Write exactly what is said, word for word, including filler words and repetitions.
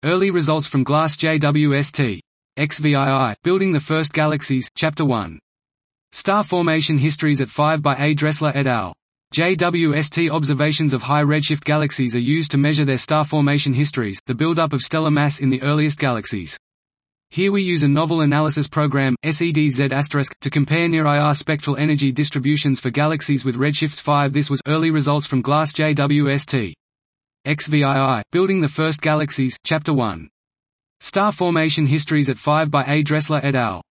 Early results from GLASS J W S T. X V I I, Building the First Galaxies, Chapter one. Star Formation Histories at five by A. Dressler et al. J W S T observations of high redshift galaxies are used to measure their star formation histories, the buildup of stellar mass in the earliest galaxies. Here we use a novel analysis program, S E D Z asterisk, to compare near-I R spectral energy distributions for galaxies with redshifts five. This was early results from GLASS J W S T. X V I I, Building the First Galaxies, Chapter one. Star Formation Histories at five by A. Dressler et al.